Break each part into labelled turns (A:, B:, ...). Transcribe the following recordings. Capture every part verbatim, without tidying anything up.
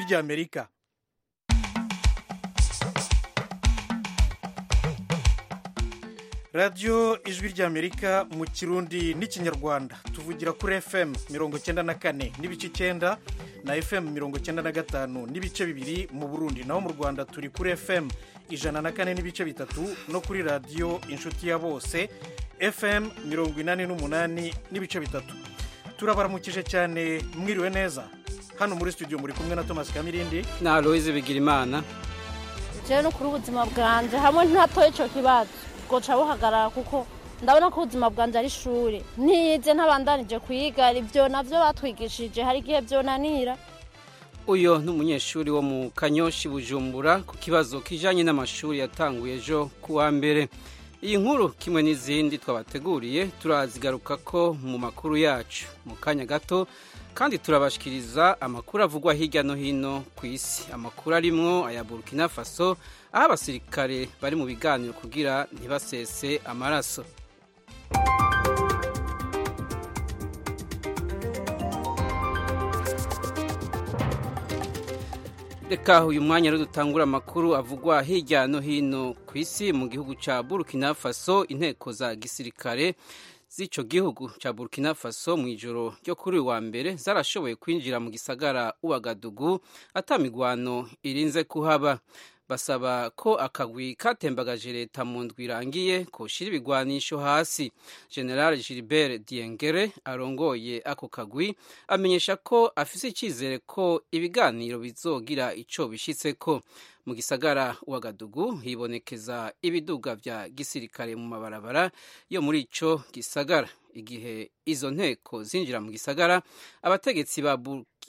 A: ry'Amerika. radiyo ijwi ry'Amerika mu kirundi n'ikinyarwanda tuvugira kuri F M mirongo icyenda na kane n'ibice icyenda na F M mirongo icyenda na gatanu n'ibice bibiri mu Burundi, naho mu Rwanda turi kuri F M ijana na kane n'ibice bitatu no kuri radiyo inshuti ya bose F M mirongo inani n'umunani n'ibice bitatu. Turabaramukije cyane, mwiriwe neza. Hano muri studio muri kumwe na Thomas Kamirindi
B: na Aloise Bigirimana.
C: Je no kuri ubuzima bwanje hamwe ntatoye ico kibazo goca buhagarara, kuko ndabona ko ubuzima bwanje ari ishure, ntize ntabandanije kwiga ibyo navyo batwigishije, hari igihe byonanira.
B: Uyo n'umunyeshuri wo mu Kanyoshi Bujumbura ku kibazo kijanye n'amashuri yatanguye ejo kuwa mbere. Iyi nkuru kimwe n'izindi twabateguriye turazigaruka ko mu makuru yacu mu kanya gato, kandi turabashikiriza amakuru avugwa hirya no hino ku isi, amakuru arimwo aya Burkina Faso aho abasirikare bari mu biganiro kugira ntibasese amaraso. Reka uyu mwanya rero dutangura amakuru avugwa hirya no hino ku isi. Mu gihugu ca Burkina Faso, inteko za gisirikare z'ico gihugu ca Burkina Faso mu ijoro ryo kuri wa mbere zarashoboye kwinjira mu gisagara Ouagadougou atamigwano irinze kuhaba. Basaba ko akagwi katembagaje leta mu ndwi irangiye koshira ibigwanisho hasi. General Gilbert Diengere arongoye ako kagwi amenyesha ko afise icizere ko ibiganiro bizogira ico bishitseko. Mu gisagara Ouagadougou hibonekeza ibiduga vya gisirikare mu mabarabara yo muri ico gisagara. Igihe izo nteko zinjira mu gisagara, abategetsi ba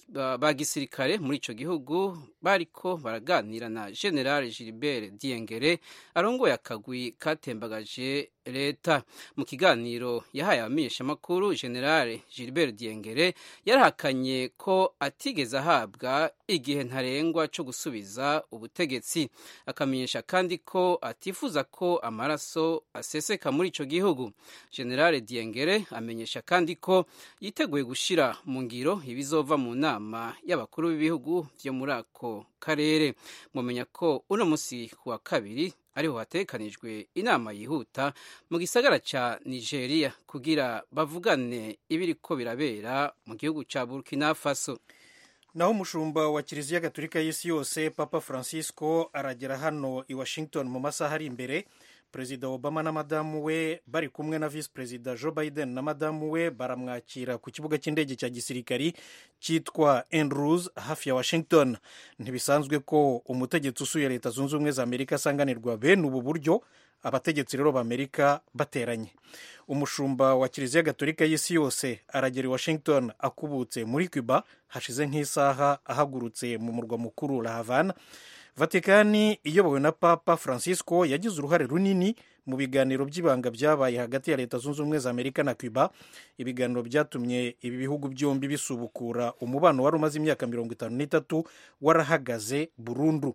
B: ba gisirikare muri ico gihugu bariko baraganira na General Gilbert Diengere arongoye akagwi katembagaje leta. Mu kiganiro yahaye abamenyesha makuru, General Gilbert Diengere yarahakanye ko atigeze ahabwa igihe ntarengwa co gusubiza ubutegetsi, akamenyesha kandi ko atifuza ko amaraso aseseka muri ico gihugu. General Diengere amenyesha kandi ko yiteguye gushira mu ngiro ibizova mu nama y'abakuru b'ibihugu vyo muri ako karere. Mumenya ko uno musi kuwa kabiri ariho hatekanijwe inama yihuta mu gisagara ca Nigeria kugira bavugane ibiriko birabera mu gihugu ca Burkina Faso.
A: Naho umushumba wa Kiliziya Gatolika y'isi yose Papa Francisco aragera hano i Washington mu masaha ari imbere. Perezida Obama na madamu we bari kumwe na Vice Perezida Joe Biden na madamu we baramwakira ku kibuga cy'indege cya gisirikari cyitwa Andrews hafi ya Washington. Ntibisanzwe ko umutegetsi usuye Leta Zunze Ubumwe za Amerika asanganirwa bene ubu buryo, abategetsi rero b'Amerika bateranye. Umushumba wa Kiliziya Gatolika y'isi yose aragera i Washington akubutse muri Cuba hashize nk'isaha ahagurutse mu murwa mukuru La Havana. Vatikani iyobowe na Papa Francisco yagize uruhare runini mu biganiro by'ibanga byabaye hagati ya Leta Zunze Ubumwe za Amerika na Cuba. Ibiganiro byatumye ibi bihugu byombi bisubukura umubano wari umaze imyaka mirongo itanu n'itatu warahagaze burundu.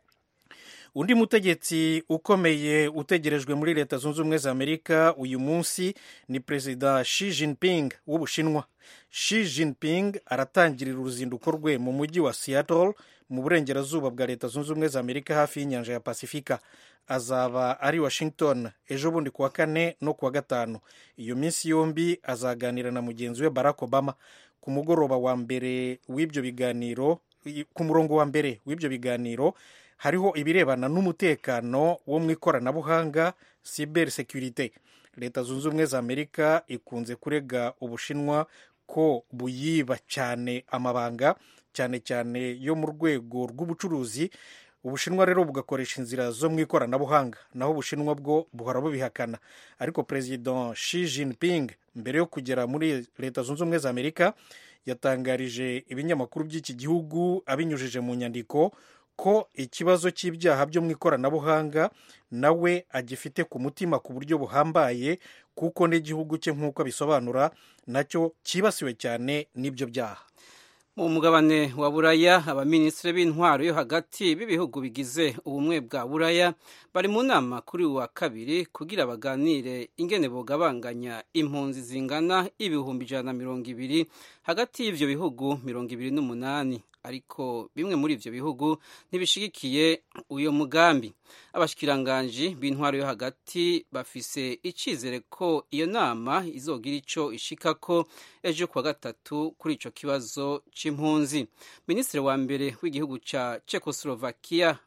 A: Undi mutegetsi ukomeye utegerejwe muri Leta Zunze Ubumwe za Amerika uyu munsi ni Perezida Xi Jinping w'Ubushinwa. Xi Jinping aratangirira uruzinduko rwe mu mujyi wa Seattle mu burengerazuba bwa Leta Zunze Ubumwe za Amerika hafi y'inyanja ya Pasifika. Azaba ari Washington ejo bundi kuwa kane no kuwa gatanu. Iyo minsi yombi azaganira na mugenzi we Barack Obama. Ku mugoroba wa mbere w'ibyo biganiro, ku murongo wa mbere w'ibyo biganiro hariho ibirebana n'umutekano wo mu ikoranabuhanga, cyber security. Leta Zunze Ubumwe za Amerika ikunze kurega Ubushinwa ko buyiba cyane amabanga, cyane cyane yo mu rwego rw'ubucuruzi. Ubushinwa rero bugakoresha inzira zo mu ikoranabuhanga, naho Ubushinwa bwo buhora bubihakana. Ariko President Xi Jinping mbere yo kugera muri Leta Zunze Ubumwe za Amerika yatangarije ibinyamakuru by'iki gihugu abinyujije mu nyandiko ko ikibazo cy'ibyaha byo mu ikoranabuhanga nawe agifite ku mutima ku buryo buhambaye, kuko n'igihugu cye nk'uko abisobanura nacyo cyibasiwe cyane n'ibyo byaha.
B: Mu mugabane wa Buraya, abaminisitiri b'intwaro yo hagati b'ibihugu bigize ubumwe bwa Buraya bari mu nama kuri wa kabiri kugira baganire ingene bogabanganya impunzi zingana ibihumbi ijana na mirongo ibiri hagati y'ivyo bihugu mirongo ibiri n'umunani. ariko bimwe muri ivyo bihugu ntibishigikiye uyo mugambi. Abashikiranganji b'intwaro yo hagati bafise icizere ko iyo nama izogira ico ishikako ejo kuwa gatatu kuri ico kibazo c'impunzi. Minisitiri wa mbere w'igihugu ca Czechoslovakia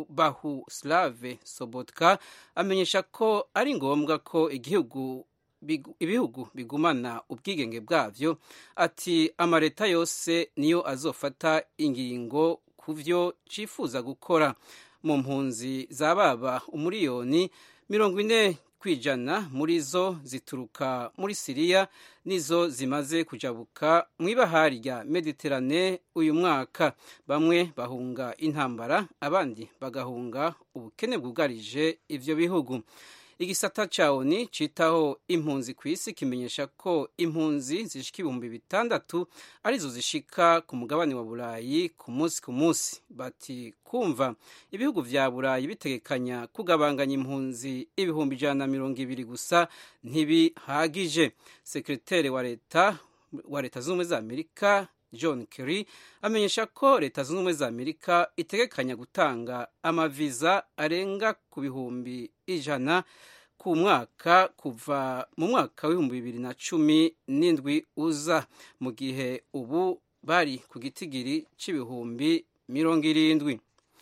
B: Bohuslav Sobotka amenyesha ko ari ngombwa ko igihugu ibihugu bigumana ubwigenge bwavyo, ati amareta yose niyo azofata ingingo kuvyo cifuza gukora. Mu mpunzi zababa umuriyoni mirongo ine kwijana muri zo zituruka muri Siriya, nizo zimaze kujabuka mw'ibahari rya Mediterane uyu mwaka. Bamwe bahunga intambara, abandi bagahunga ubukene bwugarije ivyo bihugu. Igisata ca O N U citaho impunzi kw'isi kimenyesha ko impunzi zishika ibihumbi bitandatu arizo zishika ku mugabane wa Burayi ku munsi ku munsi. Bati kumva ibihugu vya Burayi bitegekanya kugabanganya impunzi ibihumbi ijana na mirongo ibiri gusa ntibihagije. Sekreteri wa leta wa leta z'ubumwe za Amerika John Kerry amenyesha ko leta zunze ubumwe za Amerika itegekanya gutanga amaviza arenga ku bihumbi ijana ku mwaka kuva mu mwaka w'ibihumbi bibiri na cumi n'indwi uza, mu gihe ubu bari ku gitigiri c'ibihumbi mirongo irindwi.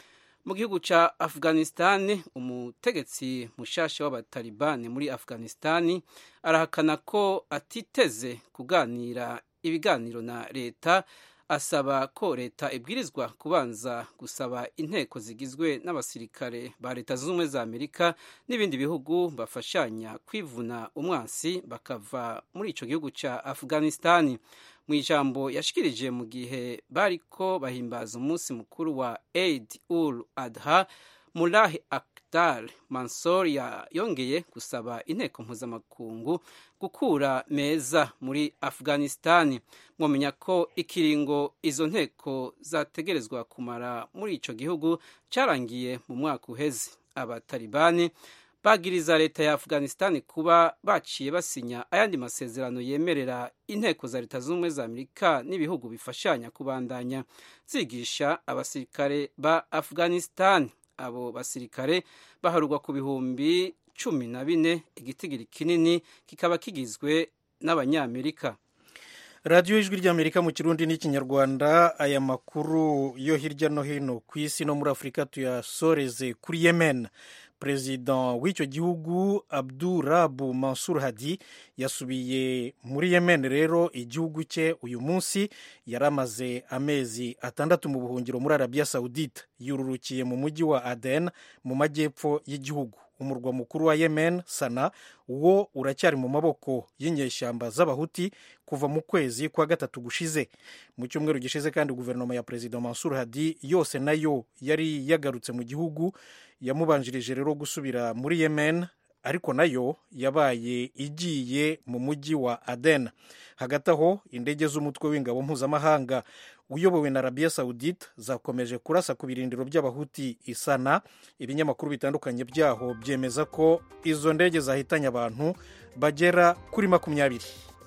B: Mu gihugu ca Afghanistan, umutegetsi mushasha w'abatalibani muri Afghanistan arahakana ko atiteze kuganira ibiganiro na leta, asaba ko leta ibwirizwa kubanza gusaba inteko zigizwe n'abasirikare ba leta zunze ubumwe za Amerika n'ibindi bihugu bafashanya kwivuna umwansi bakava muri ico gihugu ca Afghanistan. Mu ijambo yashikirije mu gihe bariko bahimbaza umunsi mukuru wa Eid ul Adha, Mullah Akhtar Mansour yongeye gusaba inteko mpuzamakungu gukura meza muri Afghanistan. Mwomenya ko ikiringo izo nteko zategerezwa kumara muri ico gihugu carangiye mu mwaka uheze. Abatalibani bagiriza leta ya Afghanistan kuba baciye basinya ayandi masezerano yemerera inteko za leta z'ubumwe za Amerika n'ibihugu bifashanya kubandanya zigisha abasirikare ba Afghanistan. Abo basirikare baharugwa ku bihumbi cumi na bine, igitigiri kinini kikaba kigizwe n'Abanyamerika.
A: Radiyo Ijwi ry'Amerika mu Kirundi n'Ikinyarwanda. Aya makuru yo hirya no hino ku isi no muri Afurika tuyasoreze kuri Yemen. Perezida w'icyo gihugu Abdurabu Mansur Hadi yasubiye muri Yemen. Rero igihugu cye uyu munsi yaramaze amezi atandatu mu buhungiro muri Arabia Saudite. Yururukiye mu mujyi wa Aden mu majyepfo y'igihugu. Umurwa mukuru wa Yemen, Sana, wo uracyari mu maboko y'inyeshyamba z'abahuti kuva mu kwezi kwa gatatu gushize. Mu cyumweru gishize kandi guverinoma ya Perezida Mansur Hadi yose nayo yari yagarutse mu gihugu. Yamubanjirije rero gusubira muri Yemen, ariko nayo yabaye igiye mu mujyi wa Aden. Hagati aho indege z'umutwe w'ingabo mpuzamahanga uyobowe na Arabia Saudite zakomeje kurasa ku birindiro by'abahuti Isana. Ibinyamakuru bitandukanye byaho byemeza ko izo ndege zahitanye abantu bagera kuri makumyabiri.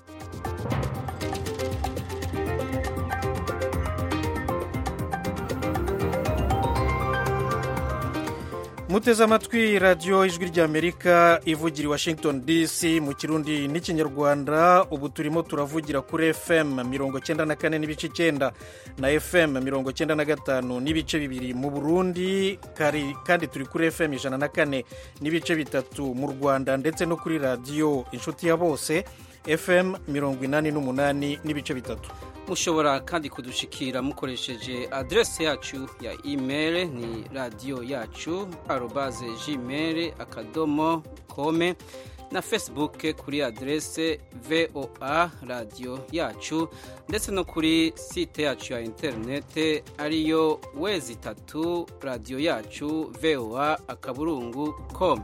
A: Muteze amatwi radiyo Ijwi ry'Amerika ivugira i Washington D C mu Kirundi n'Ikinyarwanda. Ubu turimo turavugira kuri F M mirongo cyenda na kane n'ibice icyenda na F M mirongo cyenda na gatanu n'ibice bibiri mu Burundi, kandi turi kuri F M ijana na kane n'ibice bitatu mu Rwanda, ndetse no kuri radiyo Inshuti ya Bose F M mirongo inani n'umunani n'ibice bitatu.
B: Mushobora kandi kudushikira mukoresheje adresse yacu ya email ni radio yacu arobase gmail akadomo kome, na Facebook kuri adresse V O A radio yacu, ndetse no kuri site yacu ya internet ariyo wezi itatu radio yacu V O A akaburungu com.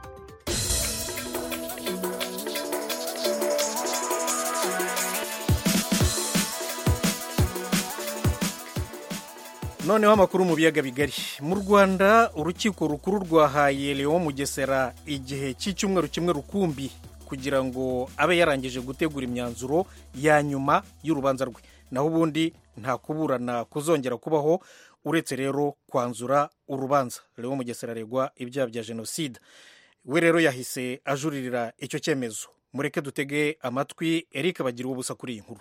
A: Noneho amakuru mu biyaga bigari. Mu Rwanda urukiko rukuru rwahaye Leon Mugesera igihe cy'icyumweru kimwe rukumbi kugira ngo abe yarangije gutegura imyanzuro ya nyuma y'urubanza rwe, naho ubundi nta kuburana kuzongera kubaho uretse rero kwanzura urubanza. Leon Mugesera aregwa ibyaha bya jenoside, we rero yahise ajuririra icyo cyemezo. Mureke dutege amatwi Eric Bagira ubusa kuri iyi nkuru.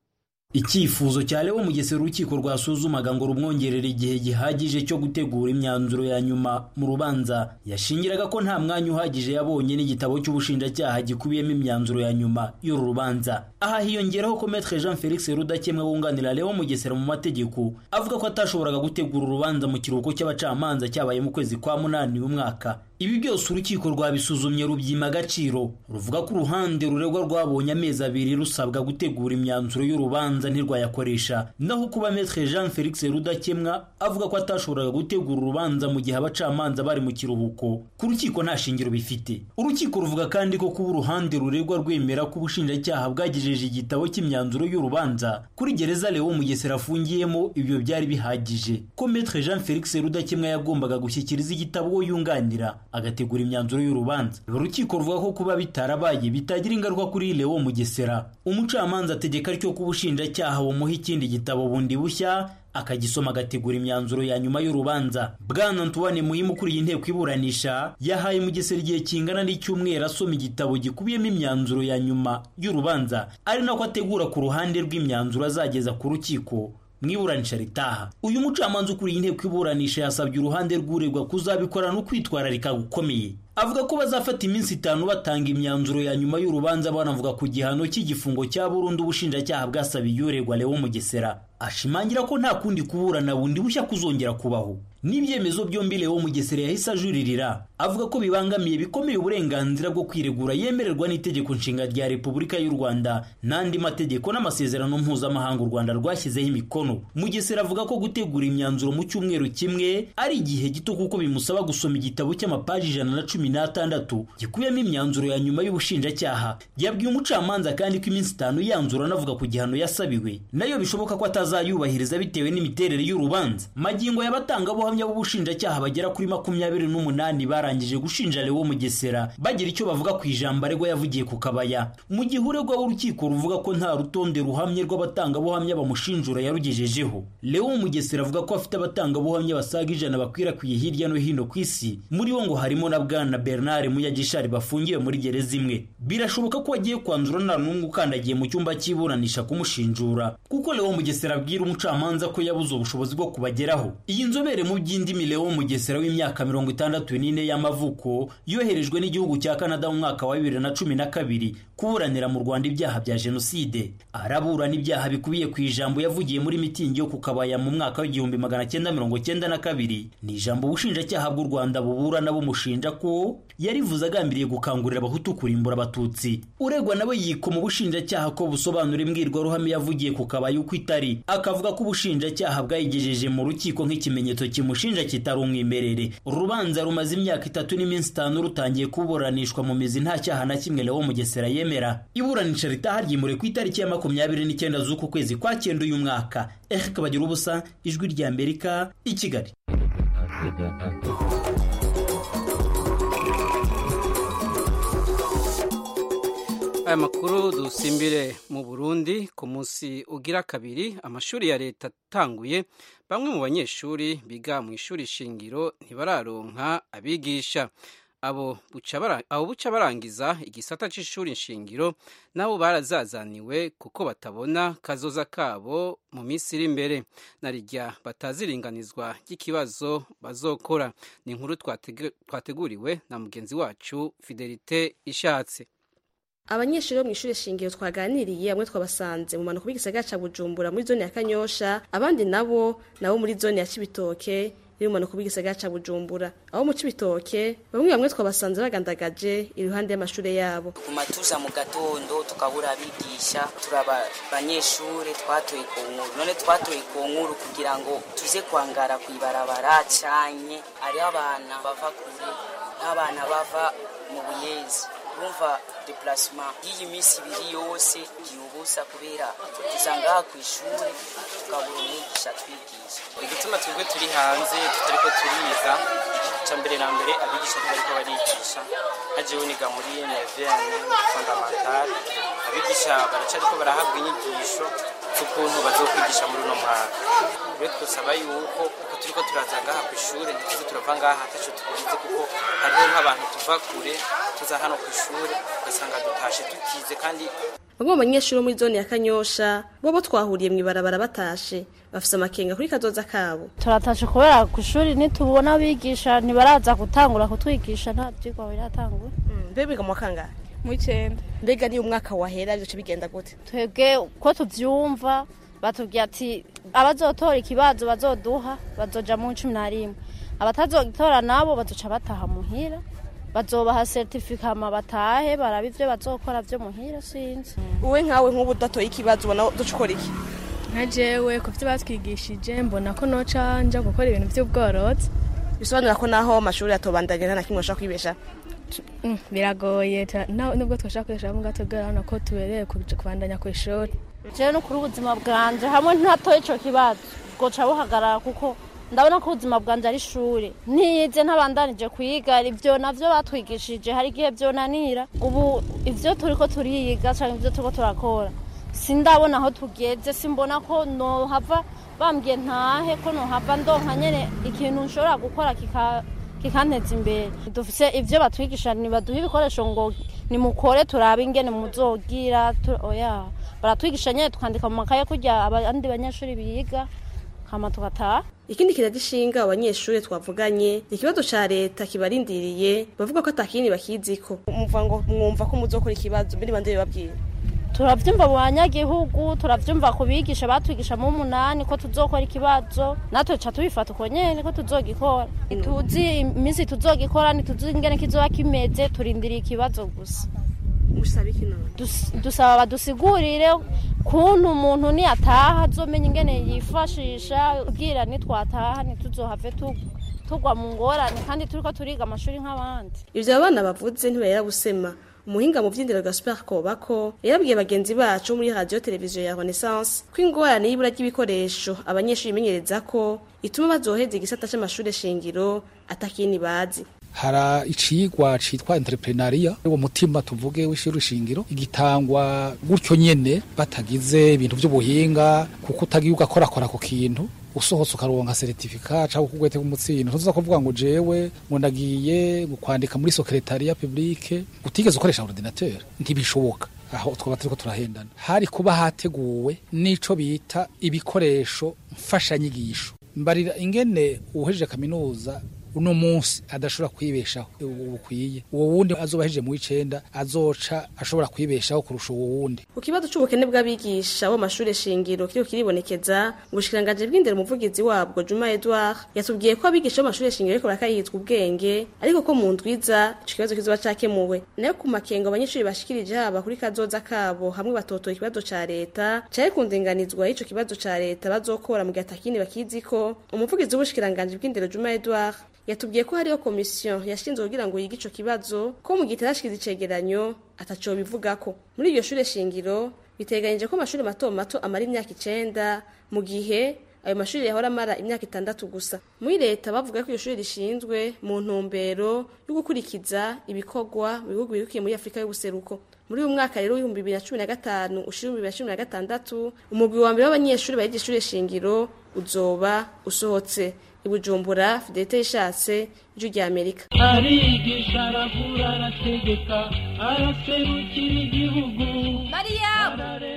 D: Icyifuzo cya Leon Mugesera urukiko rwasuzumaga ngo rumwongerere igihe gihagije cyo gutegura imyanzuro ya nyuma mu rubanza yashingiraga ko nta mwanya uhagije yabonye n'igitabo cy'ubushinjacyaha gikubiyemo imyanzuro ya nyuma y'uru rubanza. Aha hiyongeraho ko Maître Jean Felix Rudakemwa wunganira Leon Mugesera mu mategeko avuga ko atashoboraga gutegura urubanza mu kiruhuko cy'abacamanza cyabaye mu kwezi kwa munani w'umwaka. Ibi byose urukiko rwabisuzumye rubyima agaciro, ruvuga ko uruhande ruregwa rwabonye amezi abiri rusabwa gutegura imyanzuro y'urubanza ntirwayakoresha, naho kuba Maître Jean Felix Rudakemwa avuga ko atashoboraga gutegura urubanza mu gihe abacamanza bari mu kiruhuko, ku rukiko nta shingiro bifite. Urukiko ruvuga kandi ko kuba uruhande ruregwa rwemera ko ubushinjacyaha bwagejeje igitabo cy'imyanzuro y'urubanza kuri gereza Leon Mugesera afungiyemo ibyo byari bihagije, ko Maître Jean Felix Rudakemwa yagombaga gushyikiriza igitabo yunganira agategura imyanzuro y'urubanza. Urukiko ruvuga ko kuba bitarabaye bitagira ingaruka kuri Leon Mugesera. Umucamanza ategeka ryo kubushinjacyaha bumuha ikindi gitabo bundi bushya akagisoma agategura imyanzuro ya nyuma y'urubanza. Bwana Antoine Muhimu kuri iyi nteko iburanisha yahaye Mugesera igihe kingana n'icyumweru asoma igitabo gikubiyemo imyanzuro ya nyuma y'urubanza, ari nako ategura ku ruhande rw'imyanzuro azageza ku rukiko mwiburanisha ritaha. Uyu mucamanza ukuri inteko iburanisha yasabye uruhande rw'uregwa kuzabikora no kwitwararika gukomeye. Avuga ko bazafata iminsi itanu batanga imyanzuro ya nyuma y'urubanza, banavuga ku gihano cy'igifungo cya burundu ubushinjacyaha bwasabiye uregwa Leon Mugesera. Ashimangira ko nta kundi kuburana bundi bushya kuzongera kubaho. N'ibyemezo byombi Leon Mugesera yahise ajuririra, avuga ko bibangamiye bikomeye uburenganzira bwo kwiregura yemererwa n'itegeko nshinga rya Repubulika y'u Rwanda n'andi mategeko n'amasezerano mpuzamahanga u Rwanda rwashyizeho imikono. Mugesera avuga ko gutegura imyanzuro mu cyumweru kimwe ari igihe gito kuko bimusaba gusoma igitabo cy'amapaji ijana na cumi n'atandatu gikubiyemo imyanzuro ya nyuma y'ubushinjacyaha. Yabwiye umucamanza kandi ko iminsi itanu yanzura anavuga ku gihano yasabiwe nayo bishoboka ko atazayubahiriza bitewe n'imiterere y'urubanza. Magingo y'abatanga buhamya b'ubushinjacyaha bagera kuri makumyabiri n'umunani barangije gushinja Leon Mugesera bagira icyo bavuga ku ijambo aregwa yavugiye ku kabaya, mu gihe uregwa w'urukiko ruvuga ko nta rutonde ruhamye rw'abatanga buhamya bamushinjura yarugejejeho. Leon Mugesera avuga ko afite abatanga buhamya basaga ijana bakwirakwiye hirya no hino ku isi, muri bo ngo harimo na Bwana Bernard Muyagishari bafungiwe muri gereza imwe. Birashoboka ko agiye kwanzura nta n'umwe ukandagiye mu cyumba cy'iburanisha kumushinjura, kuko Leon Mugesera abwira umucamanza ko yabuze ubushobozi bwo kubageraho. Iyi nzobere mu by'indimi Leon Mugesera w'imyaka mirongo itandatu n'ine y'amavuko yoherejwe n'igihugu cya Canada mu mwaka wa bibiri na cumi na kabiri kuburanira mu Rwanda ibyaha bya jenoside. Araburana ibyaha bikubiye ku ijambo yavugiye muri mitingi yo ku kabaya mu mwaka w'igihumbi magana cyenda mirongo cyenda na kabiri. Ni ijambo ubushinjacyaha bw'u Rwanda buburana bumushinja ko yarivuze agambiriye gukangurira abahutu kurimbura abatutsi. Uregwa nawe yikoma ubushinjacyaha ko busobanura imbwirwaruhame yavugiye ku kabaya uko itari, akavuga ko ubushinjacyaha bwayigejeje mu rukiko nk'ikimenyetso kimushinja kitari umwimerere. Urubanza rumaze imyaka itatu n'iminsi itanu rutangiye kuburanishwa mu mizi nta cyaha na kimwe Leon Mugesera yemera. Iburanisha ritaha ryimuriwe ku itariki ya makumyabiri n'icyenda z'uku kwezi kwa cyenda uyu mwaka. Eric Bagira ubusa, Ijwi rya Amerika, i Kigali.
B: Aya makuru dusimbire mu Burundi. Ku munsi ugira kabiri amashuri ya leta atanguye, bamwe mu banyeshuri biga mu ishuri shingiro ntibararonka abigisha. Abo buca barangiza igisata c'ishuri shingiro nabo barazazaniwe kuko batabona kazoza kabo mu minsi iri imbere, narirya bataziringanizwa ry'ikibazo bazokora. Ni inkuru twateguriwe na mugenzi wacu Fidelite Ishatse.
E: Abanyeshuri bo mu ishuri shingiro twaganiriye amwe twabasanze mu manuko b'igisagara ca Bujumbura muri zone ya Kanyosha, abandi nabo nabo muri zone ya Cibitoke iri mu manuko b'igisagara ca Bujumbura. Abo mu Cibitoke bamwe bamwe twabasanze bagandagaje iruhande y'amashure yabo.
F: Ku matuza mu gatondo tukabura abigisha, turaba abanyeshuri twatoye ku nkuru, none twatoye ku nkuru kugira ngo tuze kwangara kwibarabara cyane. Ari abana bava kure n'abana bava mu Buyezi, urumva déplacement y'iyi minsi ibiri yose yubusa kubera usanga ku ishuri tukabura umwigisha twigisha.
G: Igituma twebwe turi hanze tutariko turiza ca mbere na mbere abigisha ntibariko barigisha, hajewe niga muri neuvième fondamentale, abigisha baracariko barahabwa inyigisho z'ukuntu bazokwigisha muri uno mwaka. Rero twosaba yuko uko turiko turaza ngaha ku ishuri ntituze turava ngaha ataco tukoze, kuko hariho nk'abantu tuva kure tuza hano ku ishuri ugasanga dutashe tutize. Kandi
E: bamwe mu banyeshuri muri zone ya Kanyosha bobo twahuriye mu ibarabara batashe bafise amakenga kuri kazoza kabo.
C: Turatashe kubera ku ishuri nitubona abigisha ntibaraza gutangura kutwigisha, nta byigwa biratangura.
E: Mbe biga mu kangahe?
C: Mu icenda.
E: Mbega ni umwaka wahera byo bigenda gute?
C: Twebwe ko tuvyumva batubwiye ati abazotora ikibazo bazoduha bazoja mu cumi na rimwe, abatazogitora nabo bazoca bataha muhira, bazobaha certificate batahe baraba ivyo bazokora vyo muhira. Sinzi
E: uwe nkawe nk'ubu datoye ikibazo ubona ducukora iki?
H: nka jewe ku vyo batwigishije mbona ko noca nja gukora ibintu vy'ubworozi.
E: Bisobanura ko naho amashuri atobandanya nta kimwe ashaka kwibesha.
H: Mm, biragoye nubwo twashaka kwibesha mu gato garana ko tubereye kubandanya ku ishuri.
C: Je no kuri ubuzima bwanje hamwe ntatoye ico kibazo goca buhagarara, kuko ndabona ko ubuzima bwanje ari ishuri, ntize ntabandanije kwiga ivyo navyo batwigishije, hari igihe vyonanira. Ubu ivyo turiko turiga canke ivyo turiko turakora sindabona aho tugeze, simbona ko no hava bambwiye ntahe ko no hava ndonka nyene ikintu nshobora gukora kika kikanteza imbere. Dufise ivyo batwigisha, nibaduha ibikoresho ngo nimukore turabe ingene muzogira oya, baratwigisha nyene tukandika mu makaye kujya abandi banyeshuri biga hama tukataha.
E: Ikindi kiragishinga abanyeshuri twavuganye ikibazo ca leta kibarindiriye, bavuga ko atakini bakiziko. Umva ngo mwumva ko muzokora ikibazo mbere bande babwira.
C: Turavyumva mu banyagihugu, turavyumva kubigisha batwigisha mu munani ko tuzokora ikibazo, natwe ca tubifata uko nyene ko tuzogikora. Tuzi iminsi tuzogikora, ntituzi ingene kizoba kimeze, turindiriye ikibazo gusa.
E: Musaba iki none?
C: Dusaba badusigurire kuntu umuntu ni ataha azomenya ingene yifashisha, ubwira nitwataha ntituzohave tugwa mu ngorane kandi turiko turiga amashuri nk'abandi.
E: Ivyo abana bavuze ntibera gusema. Umuhinga mu vy'indero Gaspar Kobako yarabwiye bagenzi bacu muri radio televiziyo ya Renaissance ko ingorane y'ibura ry'ibikoresho abanyeshuri bimenyereza ko ituma bazoheza igisata c'amashuri shingiro atakini bazi.
I: Hara icigwa citwa entrepreneuria, uwo mutima tuvuge w'ishuri shingiro igitangwa gutyo nyene batagize ibintu by'ubuhinga, kuko utagiye ugakora kora ku kintu usohotse ukaronka certificate cyangwa kugwete kumutsino. Tuza kuvuga ngo jewe ngo ndagiye kwandika muri secretariat publique utigeze ukoresha ordinateur, ntibishoboka. Aho twaba turiko turahendana. Hari kuba hateguwe nico bita ibikoresho mfashanyigisho. Mbarira ingene uhejeje kaminuza uno munsi adashobora kwibeshaho ubukwiye, uwo wundi azobahije mu w'icenda azoca ashobora kwibeshaho kurusha uwo wundi.
E: Ku kibazo c'ubukene bw'abigisha bo mashuri shingiro kiriko kiribonekeza, ubushikiranganje bw'indero umuvugizi wabwo Juma Edouard yatubwiye ko abigisha bo mashuri shingiro ariko bakayitwa ubwenge, ariko ko mu ndwiza ico kibazo kizoba cakemuwe. Nayo ku makenga abanyeshuri bashikirije haba kuri kazoza kabo hamwe batotoye ikibazo ca leta cari kundinganizwa ico kibazo ca leta bazokora mu gatakini bakiziko, umuvugizi w'ubushikiranganje bw'indero Juma Edouard yatubwiye ko hariyo komisiyo yashinzwe kugira ngo yige ico kibazo, ko mu gitarashikiza icegeranyo ataco bivugako. Muri iyo shure shingiro biteganyije ko amashuri mato mato amara imyaka icenda, mu gihe ayo mashuri yahora amara imyaka itandatu gusa. Muri leta bavuga ko iyo shure rishinzwe mu ntumbero yo gukurikiza ibikorwa mu bihugu birukiye muri Afrika y'ubuseruko. Muri uyu mwaka rero w'ibihumbi bibiri na cumi na gatanu ushira bibiri na cumi na gatandatu umugwi wa mbere w'abanyeshuri bayiga ishure shingiro uzoba usohotse. Ibujumbura, Fidelite Ishatse, Ijwi rya Amerika.
J: Arigisha aravura arategeka araserukira igihugu.
K: Mariam!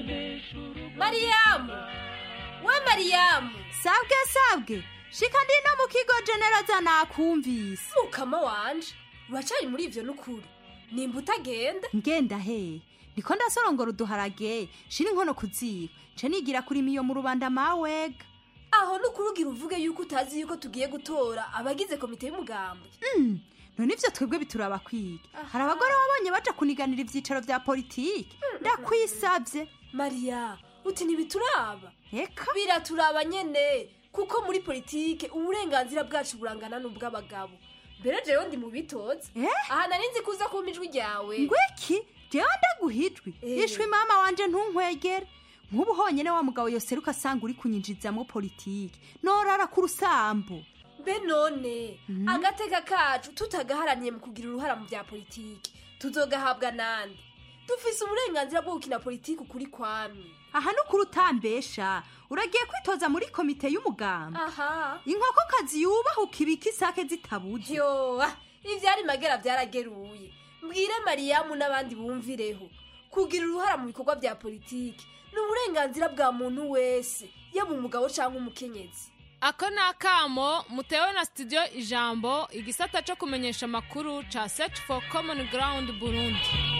K: Mariam! We Mariam!
L: Sabwe sabwe, shika ndino mu kigo generoza nakumvise.
K: Mukama wanje, uracari muri ivyo n'ukuri. Nimba utagenda?
L: Ngenda he? Niko ndasorongora uduharage, shira inkono kuziba. Ce nigira kuri miyo mu rubanda mawega.
K: Aho nukurugira uvuge yuko utazi yuko tugiye gutora abagize komite y'umugambwe.
L: Mm. None ivyo twebwe bituraba kwiga. Hari abagore wabonye baja kuniganira ivyicaro vya politiki. Ndakwisavye.
K: Maria, uti ntibituraba?
L: Eka
K: biraturaba nyene kuko muri politiki uburenganzira bwacu burangana n'ubw'abagabo. mbere jewe ndi mu bitozi aha nari nzi kuza kumpa ijwi ryawe
L: ngwiki jewe ndaguhijwi ishwi mama wanje ntunkwegere nk'ubu honyine wa mugabo yoseruka asanga uri kunyinjizamo politiki norara ku rusambu
K: be none agateka kacu tutagaharaniye mu kugira uruhara mu bya politiki tuzogahabwa nande dufise uburenganzira bwo gukina politiki ukuri kwami
L: aha n'ukuri utambesha uragiye kwitoza muri komite y'umugamba
K: aha
L: inkokokazi yubaha ukibika isake zitabuze
K: yo ivyari magera byarageruye mbwire mariyamu n'abandi bumvireho kugira uruhara mu bikorwa bya politiki n'uburenganzira bwa muntu wese yaba umugabo cyangwa umukenyezi.
M: Ako ni akamo mutewe na studio Ijambo igisata cyo kumenyesha makuru cha Search for Common Ground Burundi.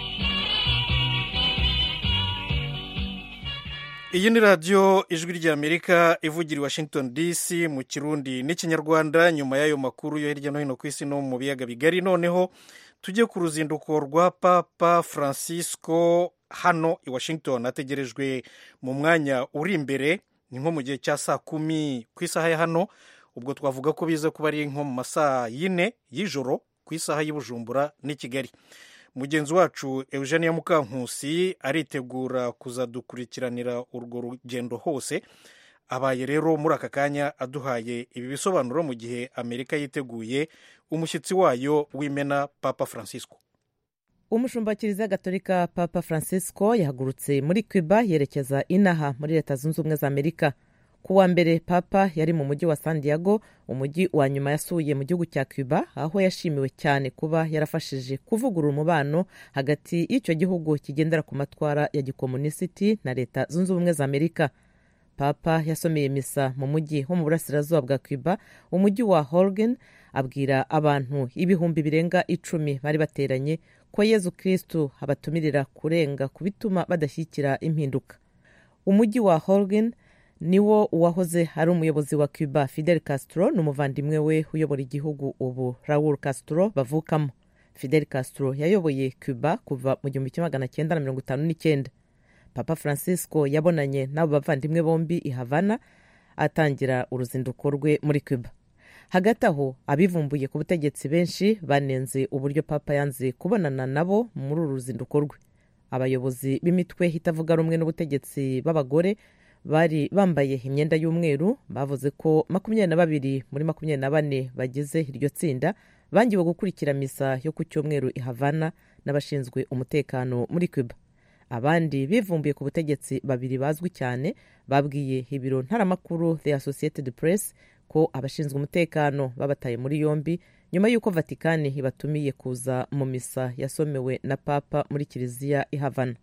A: Iyi ni radio ijwi ry'Amerika ivugira i Washington D C mu Kirundi n'ikinyarwanda. Nyuma y'ayo makuru yo hirya no hino ku isi no mu biyaga bigari, noneho tujye ku ruzinduko rwa Papa Francisco hano i Washington. Ategerejwe mu mwanya uri imbere, ni nko mu gihe cya saa kumi ku isaha ya hano. Ubwo twavuga ko biza kuba ari nko mu masaa yine y'ijoro ku isaha y'i Bujumbura n'i Kigali. Mugenzi wacu Eugenia Mukankusi aritegura kuzadukurikiranira urwo rugendo hose. Abaye rero muri aka kanya aduhaye ibi bisobanuro mu gihe Amerika yiteguye umushyitsi wayo w'imena Papa Francisco.
N: Umushumba Kiliziya Gatolika Papa Francisco yahagurutse muri Cuba yerekeza inaha muri Leta Zunze Ubumwe za Amerika. Kuwa mbere Papa yari mu mujyi wa San Diego, umujyi wa nyuma yasuye mu gihugu cya Cuba, aho yashimiwe cyane kuba yarafashije kuvugurura umubano hagati y'icyo gihugu kigendera ku matwara ya gikomunisiti na Leta Zunze Ubumwe za Amerika. Papa yasomeye misa mu mujyi wo mu burasirazuba bwa Cuba, umujyi wa Holguin, abwira abantu ibihumbi birenga icumi bari bateranye ko Yezu Kristo abatumirira kurenga ku bituma badashyikira impinduka. Umujyi wa Holguin niwo uwahoze ari umuyobozi wa Cuba Fidel Castro n'umuvandimwe we uyobora igihugu ubu Raul Castro bavukamo. Fidel Castro yayoboye Cuba kuva mu gihumbi kimwe magana cyenda na mirongo itanu n'icyenda. Papa Francisco yabonanye n'abo bavandimwe bombi i Havana atangira uruzinduko rwe muri Cuba. Hagati aho abivumbuye ku butegetsi benshi banenze uburyo Papa yanze kubonana nabo muri uru ruzinduko rwe. Abayobozi b'imitwe itavuga rumwe n'ubutegetsi b'abagore bari bambaye imyenda y'umweru bavuze ko makumyabiri na babiri muri makumyabiri na bane bagize iryo tsinda bangiwe gukurikira misa yo ku cyumweru i Havana n'abashinzwe umutekano muri Cuba. Abandi bivumbuye ku butegetsi babiri bazwi cyane babwiye ibiro ntaramakuru The Associated Press ko abashinzwe umutekano babataye muri yombi nyuma y'uko Vatikani ibatumiye kuza mu misa yasomewe na Papa muri Kiliziya i Havana.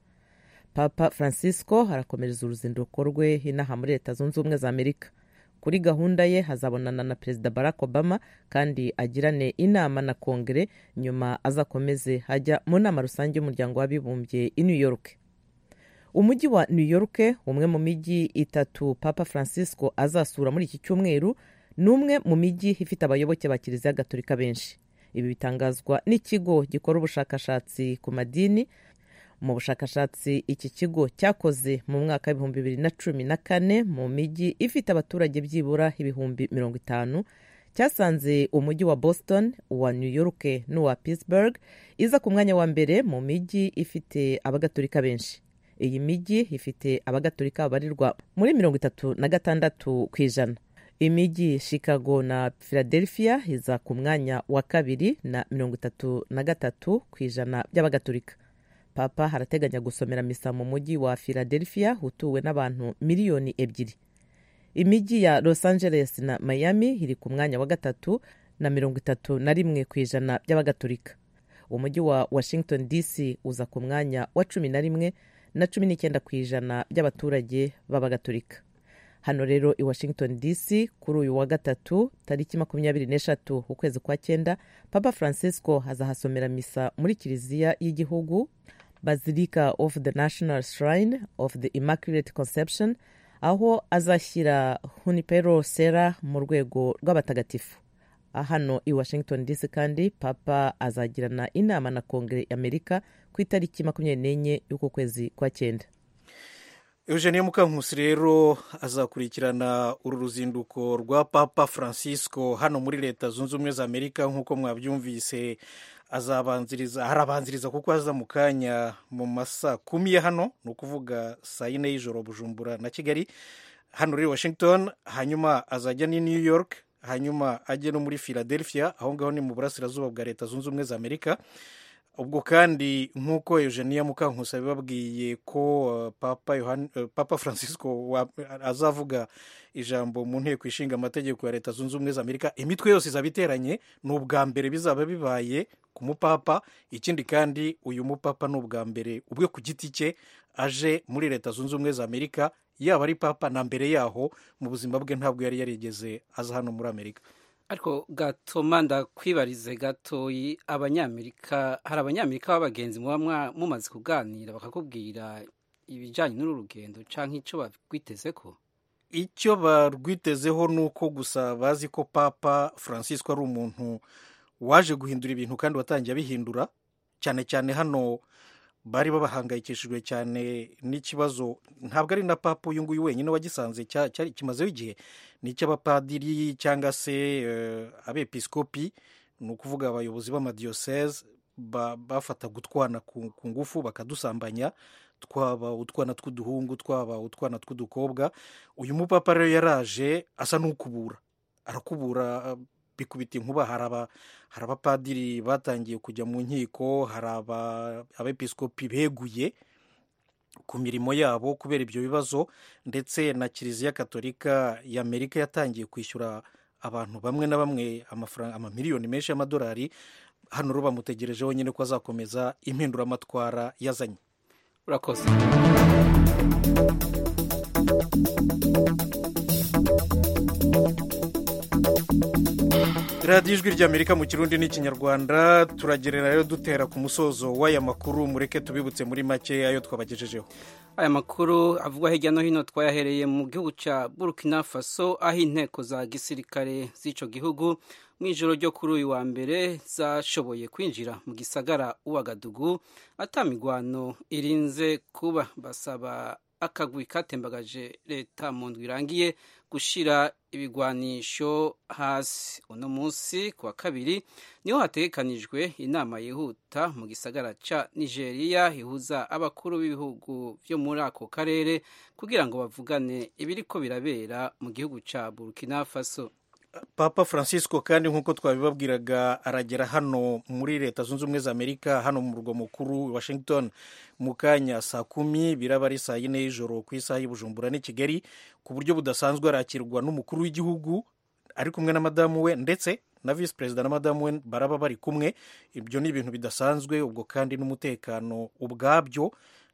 N: Papa Francisco harakomereza uruzinduko rwe inaha muri Leta Zunze Ubumwe za Amerika. Kuri gahunda ye hazabonana na Perezida Barack Obama kandi agirane inama na Kongere, nyuma azakomeze hajya mu nama rusange y'umuryango w'abibumbye i New York. Umujyi wa New York, umwe mu mijyi itatu Papa Francisco azasura muri iki cyumweru, n'umwe mu mijyi ifite abayoboke ba Kiliziya Gatolika benshi. Ibi bitangazwa n'ikigo gikora ubushakashatsi ku madini. Mu bushakashatsi iki kigo cyakoze mu mwaka w'ibihumbi bibiri na cumi na kane mu mijyi ifite abaturage byibura ibihumbi mirongo itanu, cyasanze umujyi wa Boston, uwa New York n'uwa Pittsburgh iza ku mwanya wa mbere mu mijyi ifite abagatolika benshi. Iyi mijyi ifite abagatolika babarirwa muri mirongo itatu na gatandatu ku ijana. Imijyi Chicago na Philadelphia iza ku mwanya wa kabiri na mirongo itatu na gatatu ku ijana by'abagatolika. Papa harateganya gusomera misa mu mujyi wa Philadelphia utuwe n'abantu miliyoni ebyiri. Imijyi ya Los Angeles na Miami iri ku mwanya wa gatatu na mirongo itatu na rimwe ku ijana by'abagatolika. Umujyi wa Washington D C uza ku mwanya wa cumi na rimwe na cumi n'icyenda ku ijana by'abaturage b'abagatolika. Hano rero i Washington D C kuri uyu wa gatatu tariki makumyabiri n'eshatu ukwezi kwa cyenda, Papa Francisco azahasomera misa muri Kiliziya y'igihugu Basilica of the National Shrine of the Immaculate Conception, aho azashyira Junipero Serra mu rwego rw'abatagatifu. Hano i Washington D C kandi Papa azagirana inama na Kongere y'Amerika ku itariki makumyabiri n'enye y'uko kwezi kwa cyenda.
A: Eugenie Mukankusi rero azakurikirana uru ruzinduko rwa Papa Francisco hano muri Leta Zunze Ubumwe za Amerika nk'uko mwabyumvise. Azabanziriza harabanziriza kuko aza mu kanya mu masa kumi ya hano, ni ukuvuga saa yine y'ijoro Bujumbura na Kigali, hano muri Washington, hanyuma azajya ni New York, hanyuma ajye no muri Philadelphia, aho ngaho ni mu burasirazuba bwa Leta Zunze Ubumwe za Amerika. Ubwo kandi nk'uko Eugenia Mukankusi abibabwiye ko uh, Papa, Yohani, uh, Papa Francisco wa, azavuga ijambo mu nteko ishinga amategeko ya Leta Zunze Ubumwe za Amerika, imitwe yose izaba iteranye, ni ubwa mbere bizaba bibaye ku mupapa. Ikindi kandi uyu mupapa ni ubwa mbere ubwe ku giti cye aje muri Leta Zunze Ubumwe za Amerika, yaba ari papa na mbere yaho mu buzima bwe ntabwo yari yarigeze aza hano muri Amerika.
B: Ariko gato manda kwibarize gatoyi, abanyamerika hari abanyamerika b'abagenzi muba mumaze kuganira bakakubwira ibijyanye n'uru rugendo canke icyo barwitezeko?
A: Icyo barwitezeho ni uko gusa bazi ko Papa Francisco ari umuntu waje guhindura ibintu kandi watangiye abihindura, cyane cyane hano bari babahangayikishijwe cyane n'ikibazo, ntabwo ari na papa uyu nguyu wenyine wagisanze cyari kimazeho igihe, ni icy'abapadiri cyangwa se uh, abepiskopi, ni ukuvuga abayobozi b'amadiyoseze bafataga utwana ku ngufu bakadusambanya, twaba utwana tw'uduhungu twaba utwana tw'udukobwa. Uyu mupapa rero yaraje asa n'ukubura, arakubura bikubita inkuba. Hari abapadiri batangiye kujya mu nkiko, hari abepiskopi beguye ku mirimo yabo kubera ibyo bibazo, ndetse na Kiliziya Katolika y'Amerika yatangiye kwishyura abantu bamwe na bamwe amafaranga amamiliyoni menshi y'amadolari. Hano rero bamutegerejeho nyine ko azakomeza impinduramatwara yazanye.
B: Urakoze.
A: radiyo ijwi ry'Amerika mu Kirundi n'Ikinyarwanda. turagerera rero dutera ku musozo w'aya makuru, mureke tubibutse muri make ayo twabagejejeho.
B: Aya makuru avugwa hirya no hino twayahereye mu gihugu cya Burkina Faso, aho inteko za gisirikare z'ico gihugu mu ijoro ryo kuri uyu wa mbere zashoboye kwinjira mu gisagara Ouagadougou atamigwano irinze kuba. Basaba akagwi katembagaje leta mu ndwi irangiye gushira ibigwanisho hasi. Uno munsi ku wa kabiri niho hategekanijwe inama yihuta mu gisagara ca Nigeria ihuza abakuru b'ibihugu vyo muri ako karere kugira ngo bavugane ibiriko birabera mu gihugu ca Burkina Faso.
A: Papa Francisco kandi nk'uko twabibabwiraga aragera hano muri Leta Zunze Ubumwe za Amerika, hano mu murwa mukuru Washington mu kanya saa kumi, biraba ari saa yine y'ijoro ku isaha y'Ibujumbura n'i Kigali. Ku buryo budasanzwe arakirwa n'umukuru w'igihugu ari kumwe na madamu we, ndetse na visi perezida na madamu we baraba bari kumwe. Ibyo ni ibintu bidasanzwe. Ubwo kandi n'umutekano ubwabyo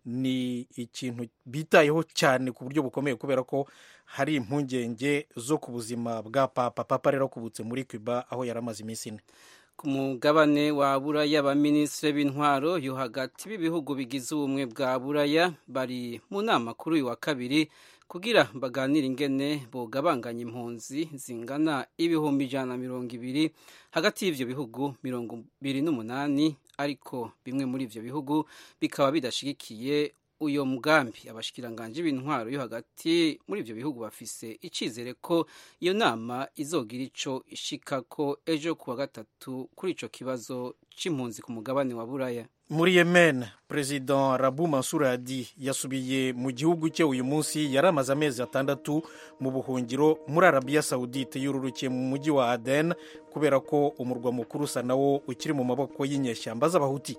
A: ni ikintu bitayeho cyane ku buryo bukomeye, kubera ko hari impungenge zo ku buzima bwa papa. Papa rero akubutse muri Cuba aho yari amaze iminsi ine.
B: Ku mugabane wa Buraya, abaminisitiri b'intwaro yo hagati b'ibihugu bigize ubumwe bwa Buraya bari mu nama kuri uyu wa kabiri kugira baganire ingene bogabanganya impunzi zingana ibihumbi ijana na mirongo ibiri hagati y'ivyo bihugu mirongo ibiri n'umunani, ariko bimwe muri ivyo bihugu bikaba bidashigikiye uyo mugambi. Abashikiranganje b'intwaro yo hagati muri ivyo bihugu bafise icizere ko iyo nama izogira ico ishikako ejo kuwa gatatu kuri ico kibazo c'impunzi ku mugabane wa Buraya.
A: Muri Yemen, President Rabu Mansur Hadi yasubiye mu gihugu cye uyu munsi. Yari amaze amezi atandatu mu buhungiro muri Arabia Saudite, yururukiye mu mujyi wa Aden kubera ko umurwa mukuru usa nawo ukiri mu maboko y'inyeshyamba z'Abahuti.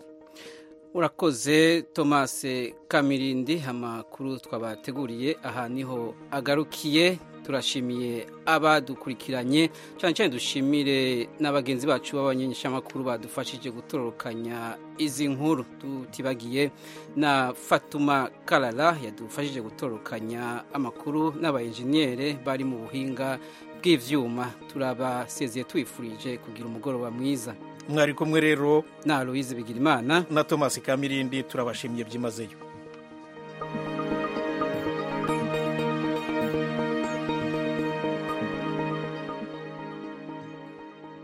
B: Urakoze Thomas Kamirindi. Amakuru twabateguriye aha niho agarukiye. Turashimiye abadukurikiranye, cyane cyane dushimire n'abagenzi bacu b'abanyeshamakuru badufashije gutororokanya izi nkuru. Tutibagiye na Fatuma Kalala yadufashije gutororokanya amakuru, n'abaenjeniyere bari mu buhinga bw'ivyuma. Turabasezeye twifurije kugira umugoroba mwiza.
A: Mwari kumwe rero
B: na Aloise Bigirimana
A: na Thomas Kamirindi. Turabashimiye byimazeyo.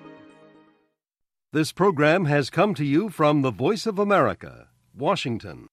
O: This program has come to you from the Voice of America, Washington.